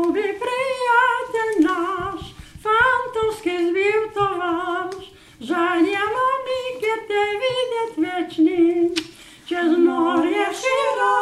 ljubi prijatelj naš, fantovski zbil tovariš, žanjamo mi, ker te vidjet večni, čez morje široko.